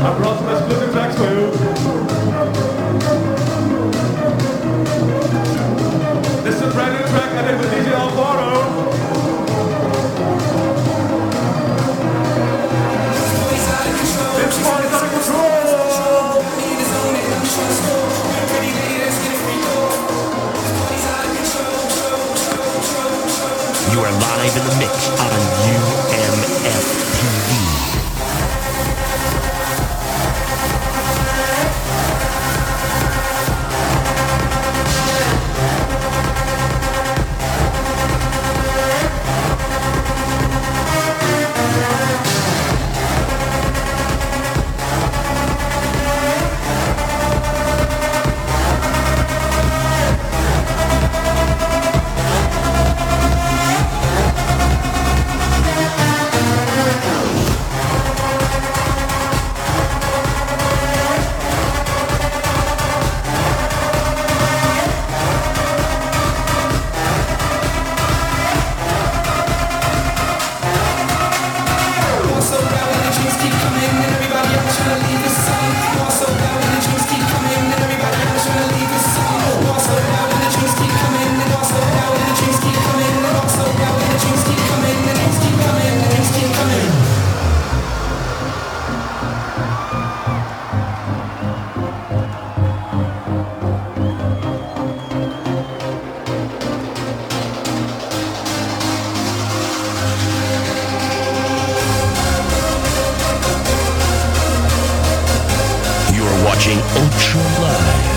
I brought some exclusive tracks for you. This is a brand new track I did with DJ Alvaro. This one is out of control. You are live in the mix on UMF TV. Watching Ultra Live.